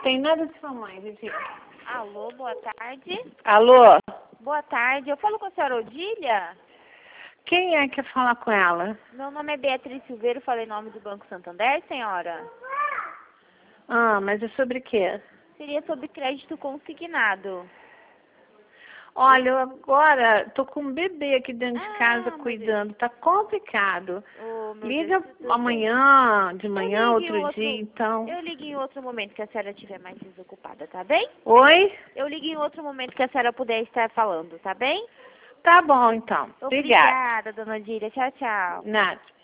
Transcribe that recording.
Tem nada de sua mãe, Vivi. Alô, boa tarde. Alô? Boa tarde. Eu falo com a senhora Odília? Quem é que quer falar com ela? Meu nome é Beatriz Silveira, falei em nome do Banco Santander, senhora? Ah, mas é sobre quê? Seria sobre crédito consignado. Olha, eu agora tô com um bebê aqui dentro de casa meu cuidando. Tá complicado. Oh, meu Liga Deus, tudo amanhã, de bem. manhã, outro dia, então. Eu ligo em outro momento que a senhora estiver mais desocupada, tá bem? Oi? Eu ligo em outro momento que a senhora puder estar falando, tá bem? Tá bom, então. Obrigada. Obrigada, dona Odília. Tchau, tchau. Nada.